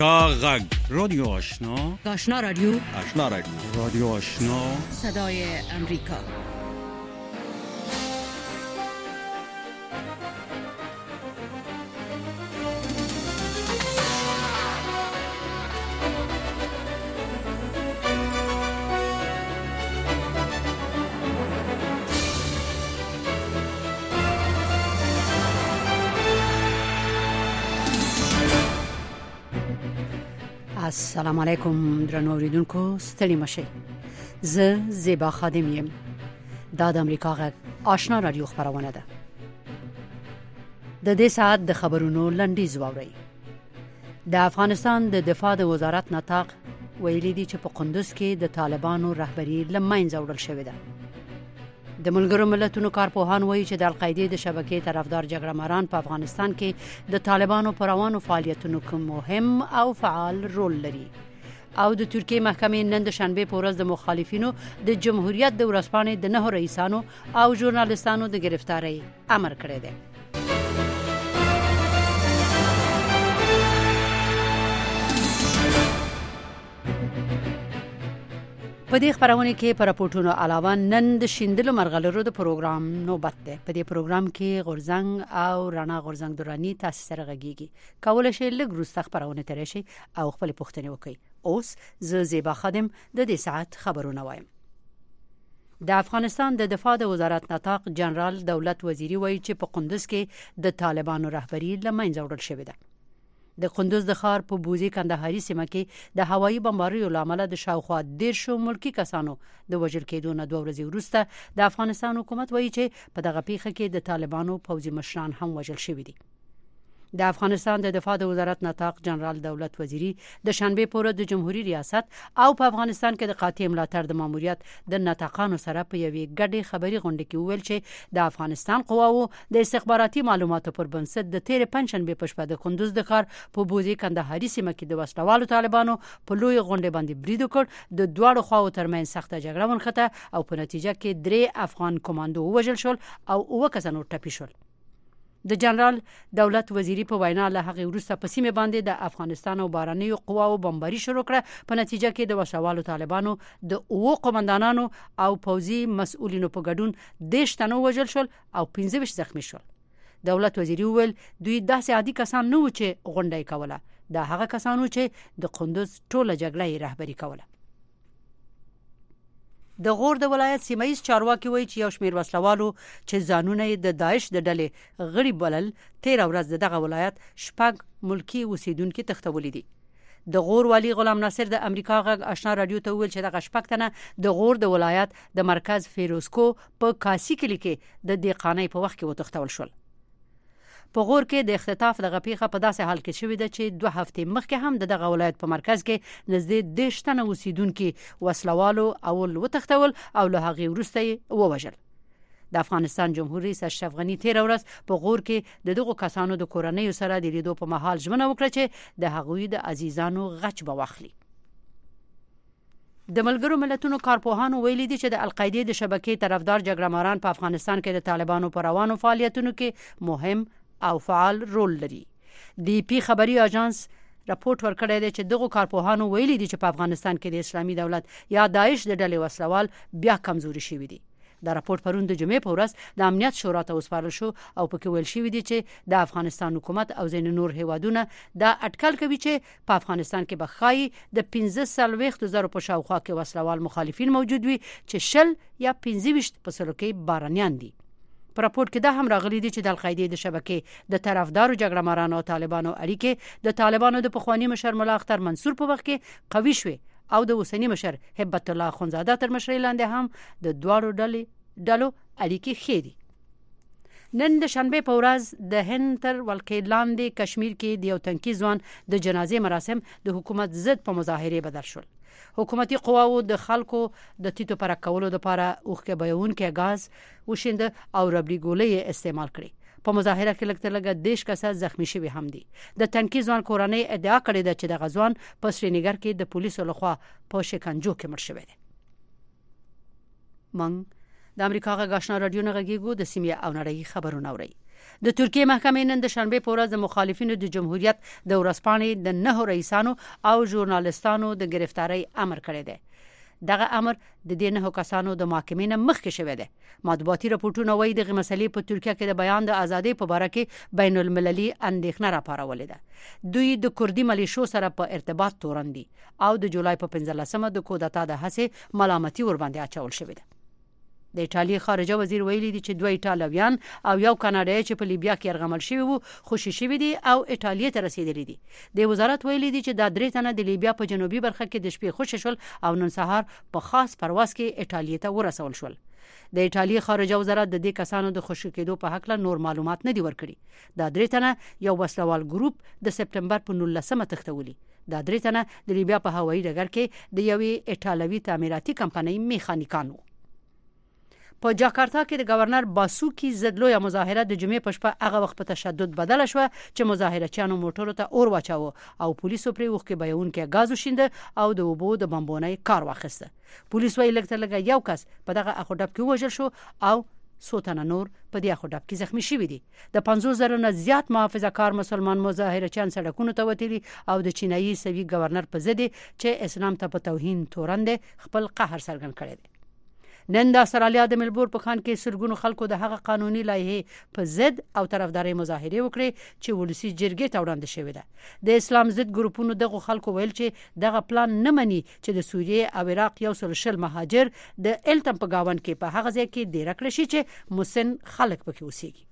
غږ رادیو آشنا رادیو رادیو آشنا صدای امریکا. السلام علیکم درنو اوریدونکو، ستړي مشئ. زه زیبا خادم یم. دا د امریکا غږ آشنا رادیو خبرونه ده. د دې ساعت د خبرونو لنډیز واورئ. د افغانستان د دفاع د وزارت نطاق ویلي دی چې په قندوز کې د طالبانو رهبری له منځه وړل شوې ده. د ملګرو ملتونو کارپوهان وایي چې د القاعده د شبکې طرفدار جګړه‌ماران په افغانستان کې د طالبانو پر روانو فعالیتونو کې مهم او فعال رول لري. او د ترکیه محکمې نن د شنبه په ورځ د مخالفینو د جمهوریت د ورځپاڼې د 9 رئیسانو او ژورنالیستانو د گرفتاری امر کړی دی. په دې خبرونه کې پر راپورټونو علاوه نن د شیندلو مرغلرو د پروګرام نوبت ده. په دې پروګرام کې غورزنګ او رانا غورزنګ دورانی تاسو سره غږیږي. کولای شئ لږ وروسته خبرونه ترې شي او خپل پوښتنې وکړئ. اوس زه زیبا خادم د دې ساعت خبرونه وایم. د افغانستان د دفاع د وزارت نطاق جنرال دولت وزیری وایي چې په قندوز کې د طالبانو رهبری له منځه وړل شوې ده. د قندوز د ښار په بوزي کندهاري سیمه کې د هوایي بمباریو لامل د شاوخوا 10 ملکی کسانو د وژل کېدو نه 2 ورځې وروسته د افغانستان حکومت وایي چې په دغه پیښه کې د طالبانو پوځي مشران هم وژل شوي دي. د افغانستان د دفاع د وزارت نطاق جنرال دولت وزیری د شنبه په ورځ د جمهوریت ریاست او په افغانستان کې د قاطع ملاتړ د ماموریت د نطاقانو سره په یوې ګډې خبري غونډه کې وویل چې د افغانستان قواو د استخباراتي معلوماتو پر بنسټ د تیر پنځشنبه په شپه د قندوز د ښار په بوزي کندهاري سیمه کې د وسلوالو طالبانو په لوی غونډه باندې برید وکړ. د دواړو خواو ترمنځ سخته جګړه ونښته او په نتیجه کې 3 افغان کمانډو وژل شول او 9 کسان ټپي شول. د جنرال دولت وزیری په وینا له هغه وروسته په سیمه باندې د افغانستان او بارنیو قواو بمباري شروع کړه. په نتیجه کې د وسلوالو طالبانو د 9 قومندانانو او پوځي مسؤلینو په ګډون 10 تنه وژل شول او 15 زخمی شول. دولت وزیری وویل دوی داسې عادي کسان نه و چې غونډه کوله. دا هغه کسانو چې د قندوز ټوله جګړه رهبری کوله. د غور د ولایت سیمایي چارواکي وایي چې یو شمېر وسلوالو چې ځانونه د داعش د ډلې غړي بلل 13 ورځ دغه ولایت شپږ ملکی اوسیدونکو تختولې دي. د غور والی غلام ناصر د امریکا غږ آشنا رادیو ته ویل چې دغه شپږ تنه د غور د ولایت د مرکز فیروزکو په کاسی کلی کې د دیقانې په وخت کې وتښتول شول. په غور کې د اختطاف دغه پیښه په داسې حال کې شوې ده چې 2 هفتې مخکې هم دغه ولایت په مرکز کې نږدې 10 تنه اوسیدونکو وسلوالو اول وتښتول او له هغې وروسته یې ووژل. د افغانستان جمهور رئیس اشرف غنی 13 ورځ په غور کې دغه کسانو د کورنۍ سره د لیدو په مهال ژمنه وکړه چې د هغوی د عزیزانو غچ به واخلي. د ملګرو ملتونو کارپوهانو ویلي دي چې د القاعده د شبکې طرفدار جګړه‌ماران په افغانستان کې د طالبانو پر روانو فعالیتونو کې مهم او فعال رول لري. دی پی خبري اژانس راپورټ ورکړی دی چې دغه کارپوهانو ویلي دي چې په افغانستان کې د اسلامي دولت یا داعش د ډلې وسلوال بیا کمزوري شوي دي. دا راپورټ پرون د جمعې په ورځ د امنیت شورا ته وسپارل شو او پکې ویل شوی دی چې د افغانستان حکومت او ځینې نور هیوادونه دا اټکل کوي چې په افغانستان کې بخای د 15,000 په شاوخوا کې وسلوال مخالفین موجود وي چې 20 یا 25 په سلو کې بارانیان دي. په راپورټ کې دا هم راغلي دي چې د القاعده د شبکې د طرفدارو جګړه‌مارانو او طالبانو اړیکې د طالبانو د پخوانی مشر مولا اختر منصور په وخت کې قوي شوې او د اوسنی مشر هبت الله اخونزاده تر مشرۍ لاندې هم د دواړو ډلو اړیکې ښې دي. نن د شنبه په ورځ د هند تر ولکې لاندې کشمیر کې د یو تنکي ځوان د جنازې مراسم د حکومت ضد په مظاهره بدل شول. حکومتي قواو د خلکو د تیتو پر کولو لپاره اوخکه بیونکې غاز وشیند او ربړي ګولې استعمال کړي. په مظاهره کې لکه 10 کسان زخمی شوي هم دي. د تنکي ځوان کورنۍ ادعا کړې ده چې د غزوان په سرینګر کې د پولیسو لخوا په شکنجو کې مړ شوی دی. من د امریکا غږ آشنا رادیو نه غږیږو د سیمې او نړۍ خبرونه اوري. د ترکیه محکمې نن د شنبه په ورځ د مخالفینو د جمهوریت د ورځپاڼې د 9 رئیسانو او ژورنالستانو د گرفتاری امر کړی دی. دغه امر د دې 9 کسانو د محاکمې نه مخکې شوی دی. مطبوعاتي راپورټونه وایي د مسلې په ترکیه کې د بیان د ازادۍ په اړه کې بین المللي اندېښنه راپارولې ده. دوی د کردي ملیشو سره په ارتباط تورن دي او د جولای په 15مه د کودتا د هڅې ملامتي ور باندې اچول شوې ده. د ایټالیا خارجه وزیر ویلي دی چې 2 ایټالویان او یو کاناډایی چې په لیبیا کې يرغمل شوی وو خوشي شوی دي او ایټالیا ته رسیدلی دي. د وزارت ویلي دی چې دا 3 تنه د لیبیا په جنوبي برخه کې د شپې خوشي شول او نن سهار په خاص پرواز کې ایټالیا ته ورسول شول. د ایټالیا خارجه وزارت د دې کسانو د خوشي کېدو په حق له نور معلومات نه دی ورکړي. دا 3 تنه یو وسلوال ګروپ د سپټمبر په 19مه تختولي. دا 3 تنه د لیبیا په هوایي ډګر کې د یوې ایټالوي تعمیراتي کمپنۍ میخانیکانو. په جاکارتا کې د گورنر باسوکی زدلویا مظاهره د جمعې په شپه هغه وخت په تشدد بدل شو چې مظاهرچیانو موټرو ته اور واچاوه او پولیسو پرې وښکې بیانونکې غاز وشینده او د وبو د بمبونای کار واخیسته. پولیس وايي لږ یو کس په دغه اخوډب کې وژل شو او سوتنه نور په دې اخوډب کې زخمی شوی دي. د 50,000 نه زیات محافظه کار مسلمان مظاهرچیان سړکونو ته وتلي او د چینایي سوي گورنر په ضد چې اسلام ته په توهین تورند خپل قهر څرګند کړی دی. نن د استرالیا د ملبور په خان کې سرګونو خلکو د هغه قانوني لایحې په ضد او طرفداري مظاهره وکړي چې ولسی جرګې ته وړاندې شوې ده. د اسلام ضد ګروپونو دغه خلکو ویل چې دغه پلان نه مني چې د سوریې او عراق یو سل شل مهاجر د التم په گاون کې په هغه ځای کې ډیر کړی شي چې مسن خلک پکې اوسېږي.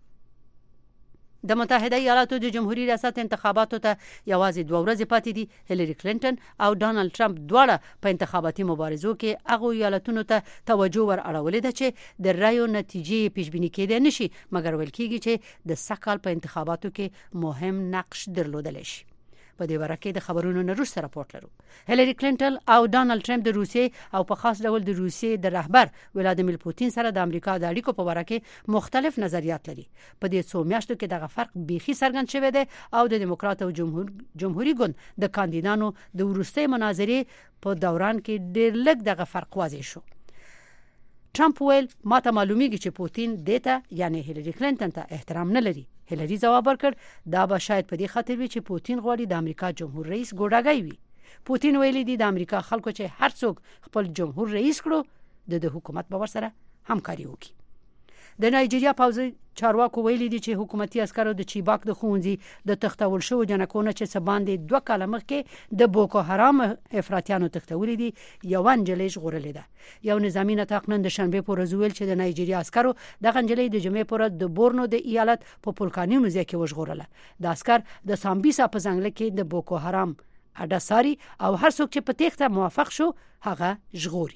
د متحده ایالاتو د جمهوریت ریاست انتخاباتو ته یوازې 2 ورځې پاتې دي. هیلری کلینټن او ډانلډ ټرمپ دواړه په انتخاباتي مبارزو کې هغه ایالتونو ته توجه ور اړولې ده چې د رایو نتیجې پیشبینی کېدای نشي، مګر ویل کېږي چې د سکهال په انتخاباتو کې مهم نقش درلودلی شي. په دې ورکه د خبرونو نه وروسته راپورټ لرو. هیلری کلینټن او ډانلډ ټرمپ د روسیې او په خاص ډول د روسیې د رهبر ولادیمیر پوتین سره د امریکا د اړیکو په ورکه مختلف نظریات لري. په دې څو میاشتو کې دغه فرق بیخي څرګند شوی دی او د دیموکرات او جمهوریت ګوند د کاندیدانو د وروستۍ مناظرې په دوران کې ډېر لږ دغه فرق واضح شو. ټرمپ ویل ماته معلومیږي چې پوتین دته یعنی هیلری کلینټن ته احترام نه لري. هیلری جواب ورکړ دا به شاید په دې خاطر وي چې پوتین غواړي د امریکا جمهور رئیس ګوډاګی وي. پوتین ویلي دی د امریکا خلکو چې هر څوک خپل جمهور رئیس کړو د حکومت په سره همکاري وکړي. د نایجیریا پوځي چارواکو ویلي دي چې حکومتي عسکرو د چیباک د خونځي د تختول شو جنکونه چې سباندې 2 کاله مخکې د بوکو حرام افراطیانو تختولې دي یو انجلې ژغورلې ده. یو نظامی نطاق نن د شنبه په ورځ ویل چې د نایجیریا عسکرو د انجلې د جمعې په ورځ د بورنو د ایالت په پولکاني موزه کې وژغورله. د عسكر د سامبیسا په ځنګل کې د بوکو حرام اډه ساري او هر څوک چې په تخته موافق شو هغه ژغوري.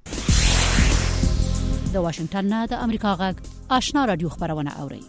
د واشنگټن نه د امریکا غږ آشنا رادیو خبرونه اوري.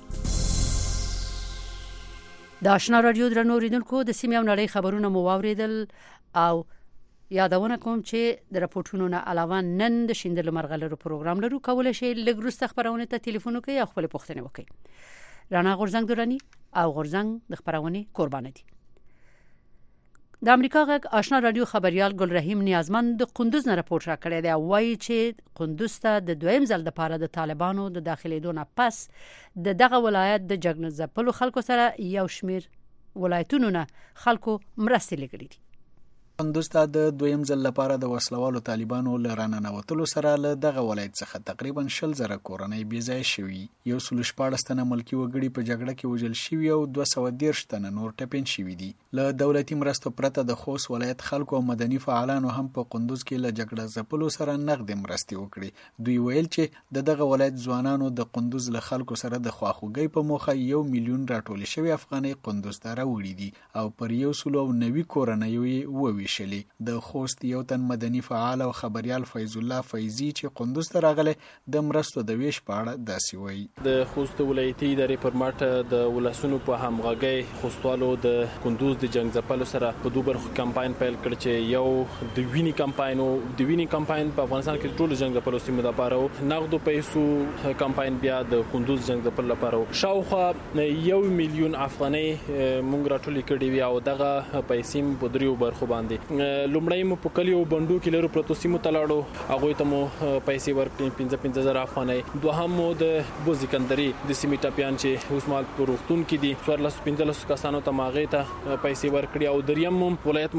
د آشنا رادیو درنو ریدونکو د سیمې او نړۍ خبرونه مو واوریدل او یادونه کوم چې د راپورټونو نه علاوه نن د شیندلو مرغلرو پروګرام لرو. کولای شئ لږ وروسته خبرونه ته ټلیفون وکړئ او خپل پوښتنه وکړئ. رانا غورزنګ دورانی او غورزنګ د خبرونه قربان دي. د امریکا غږ آشنا رادیو خبريال ګل رحیم نیازمند د قندوز نه راپورټ را کړی دی. وایي چې قندوز ته د دویم ځل لپاره د طالبانو د داخليدو نه پس دغه ولایت د جګن ځپلو خلکو سره یو شمیر ولایتونو نه خلکو مرستې لګړي دي. قندوز ته د دویم ځل لپاره د وسلوالو طالبانو لرانه نوتلو سره له دغه ولایت څخه تقریبا 60,000 کورنۍ بې ځای شوي. 114 تنه ملکی وګړي په جګړه کې وژل شوي او 213 تنه نور ټپین شوي دي. له دولتي مرستو پرته د خوست ولایت خلکو او مدني فعالانو هم په قندوز کې له جګړه ځپلو سره نقد مرستې وکړي. دوی ویل چې دغه ولایت ځوانانو د قندوز له خلکو سره د خواخوږۍ په موخه 1 میلیون راټول شوی افغانۍ قندوز ته راوړي دي او پر 190 کورنۍ ووي شلی. د خوست یو تن مدني فعال او خبريال فیض الله فیضی چې قندوز ته راغله د مرستو د ویش په اړه داسې وایي. د خوست ولایتي ادارې پر ماټ د ولسونو په همغږۍ خوستوالو د قندوز د جنگ ځپلو سره په دوه برخو کمپاین پیل کړ چې یو د ویني کمپاین په افغانستان کې ټول جنگ ځپلو سیمو لپاره او نغدو پیسو کمپاین بیا د قندوز جنگ ځپلو لپاره شاوخوا 1 میلیون افغانۍ مونږ راټولې کړې وي او دغه پیسې په دریو برخو باندې لومړی مو په کلیو بندو کې لرو پروتو سیمو تلاړو هغه ته مو پیسې ورکړې 15,000 افغانۍ دوهم مو د بوزیکندري د سیمې ټاپیان چې اوس مال پروختون کې دي 15 کسانو ته ماغې ته پیسې ورکړي او دریم ولایت